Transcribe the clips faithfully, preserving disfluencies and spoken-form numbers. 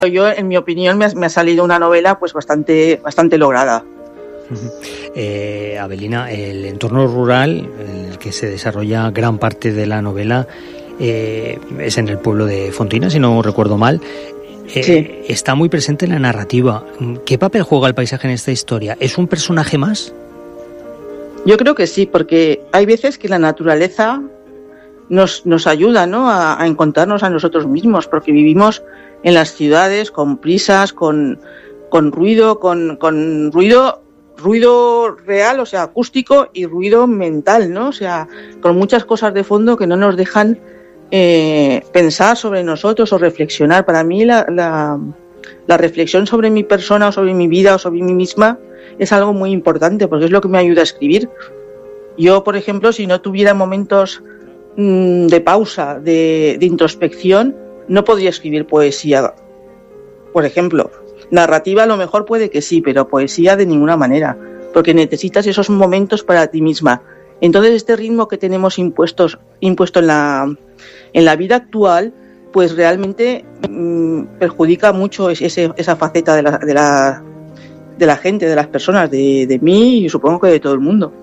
yo, en mi opinión, me ha, me ha salido una novela pues bastante, bastante lograda. Eh, Avelina, el entorno rural en el que se desarrolla gran parte de la novela eh, es en el pueblo de Fontina, si no recuerdo mal. Eh, sí. Está muy presente en la narrativa. ¿Qué papel juega el paisaje en esta historia? ¿Es un personaje más? Yo creo que sí, porque hay veces que la naturaleza nos, nos ayuda, ¿no?, a, a encontrarnos a nosotros mismos, porque vivimos en las ciudades con prisas, con, con ruido, con, con ruido, ruido real, o sea, acústico, y ruido mental, ¿no? O sea, con muchas cosas de fondo que no nos dejan eh, pensar sobre nosotros o reflexionar. Para mí la, la, la reflexión sobre mi persona o sobre mi vida o sobre mí misma es algo muy importante, porque es lo que me ayuda a escribir. Yo, por ejemplo, si no tuviera momentos mmm, de pausa, de, de introspección, no podría escribir poesía, por ejemplo. Narrativa a lo mejor puede que sí, pero poesía de ninguna manera, porque necesitas esos momentos para ti misma. Entonces este ritmo que tenemos impuestos, impuesto en la, en la vida actual, pues realmente mmm, perjudica mucho ese, esa faceta de la, de, la, de la gente, de las personas, de, de mí y supongo que de todo el mundo.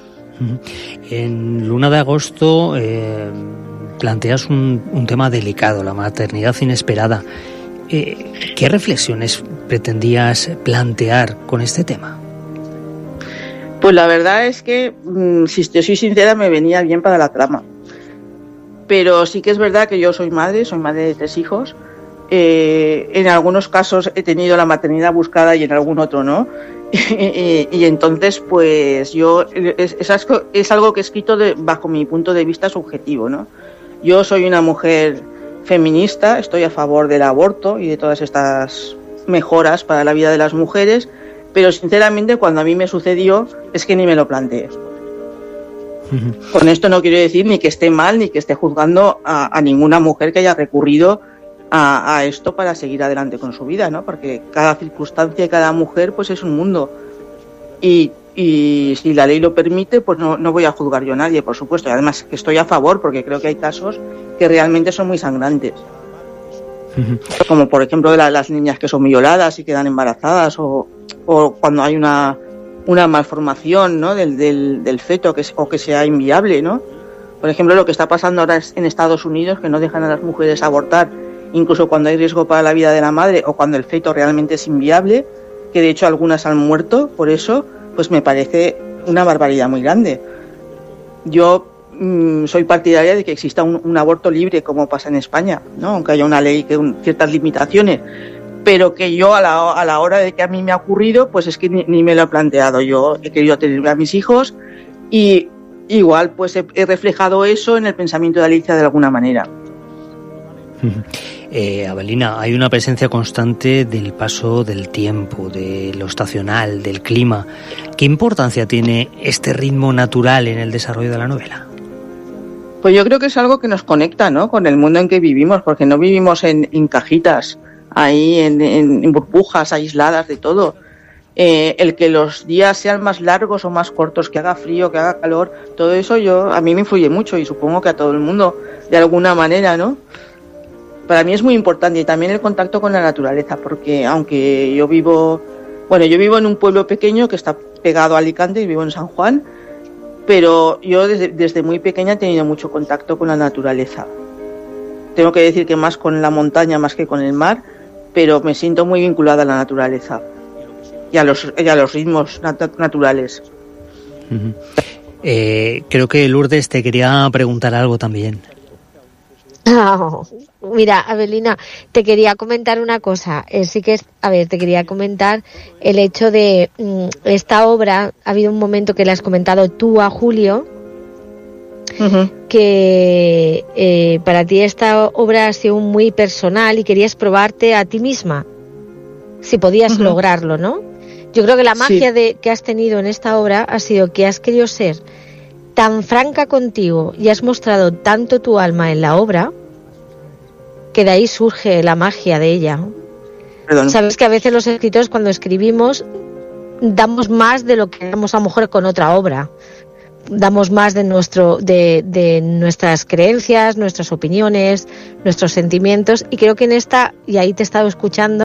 En Luna de Agosto eh, planteas un, un tema delicado, la maternidad inesperada. Eh, ¿Qué reflexiones pretendías plantear con este tema? Pues la verdad es que, si te soy sincera, me venía bien para la trama. Pero sí que es verdad que yo soy madre, soy madre de tres hijos. Eh, en algunos casos he tenido la maternidad buscada y en algún otro no. y, y entonces, pues yo, es, es, es algo que he escrito de, bajo mi punto de vista subjetivo, ¿no? Yo soy una mujer feminista, estoy a favor del aborto y de todas estas mejoras para la vida de las mujeres, pero sinceramente cuando a mí me sucedió es que ni me lo planteé. Uh-huh. Con esto no quiero decir ni que esté mal ni que esté juzgando a, a ninguna mujer que haya recurrido a, a esto para seguir adelante con su vida, ¿no? Porque cada circunstancia y cada mujer pues es un mundo y Y si la ley lo permite, pues no, no voy a juzgar yo a nadie, por supuesto. Y además que estoy a favor, porque creo que hay casos que realmente son muy sangrantes. Uh-huh. Como por ejemplo de la, las niñas que son violadas y quedan embarazadas, o, o cuando hay una, una malformación, ¿no?, del, del, del feto que, o que sea inviable, ¿no? Por ejemplo, lo que está pasando ahora en Estados Unidos, que no dejan a las mujeres abortar, incluso cuando hay riesgo para la vida de la madre o cuando el feto realmente es inviable, que de hecho algunas han muerto por eso. Pues me parece una barbaridad muy grande. Yo mmm, soy partidaria de que exista un, un aborto libre como pasa en España, ¿no? Aunque haya una ley que un, ciertas limitaciones, pero que yo a la, a la hora de que a mí me ha ocurrido, pues es que ni, ni me lo he planteado. Yo he querido tener a mis hijos y igual pues he, he reflejado eso en el pensamiento de Alicia de alguna manera. Eh, Avelina, hay una presencia constante del paso del tiempo, de lo estacional, del clima. ¿Qué importancia tiene este ritmo natural en el desarrollo de la novela? Pues yo creo que es algo que nos conecta, ¿no?, con el mundo en que vivimos, porque no vivimos en, en cajitas, ahí en, en, en burbujas aisladas de todo. Eh, el que los días sean más largos o más cortos, que haga frío, que haga calor, todo eso yo a mí me influye mucho y supongo que a todo el mundo de alguna manera, ¿no? Para mí es muy importante, y también el contacto con la naturaleza, porque aunque yo vivo, bueno, yo vivo en un pueblo pequeño que está pegado a Alicante, y vivo en San Juan, pero yo desde, desde muy pequeña he tenido mucho contacto con la naturaleza. Tengo que decir que más con la montaña más que con el mar, pero me siento muy vinculada a la naturaleza y a los, y a los ritmos nat- naturales. Uh-huh. Eh, creo que Lourdes te quería preguntar algo también. Oh, mira, Avelina, te quería comentar una cosa. Eh, sí que es, a ver, te quería comentar el hecho de mm, esta obra. Ha habido un momento que le has comentado tú a Julio, uh-huh. que eh, para ti esta obra ha sido muy personal y querías probarte a ti misma, si podías uh-huh. lograrlo, ¿no? Yo creo que la magia sí. de que has tenido en esta obra ha sido que has querido ser tan franca contigo y has mostrado tanto tu alma en la obra que de ahí surge la magia de ella. Perdón. Sabes que a veces los escritores cuando escribimos damos más de lo que damos a lo mejor con otra obra, damos más de nuestro de, de nuestras creencias, nuestras opiniones, nuestros sentimientos, y creo que en esta, y ahí te he estado escuchando,